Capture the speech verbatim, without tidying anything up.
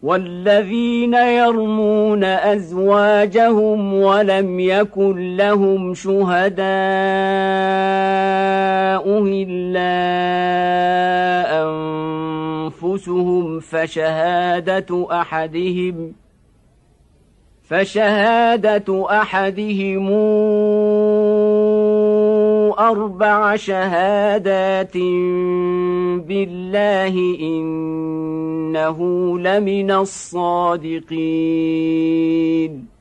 والذين يرمون أزواجهم ولم يكن لهم شهداء إلا أنفسهم فشهادة أحدهم فشهادة أحدهم أربع شهادات بالله إنه لمن الصادقين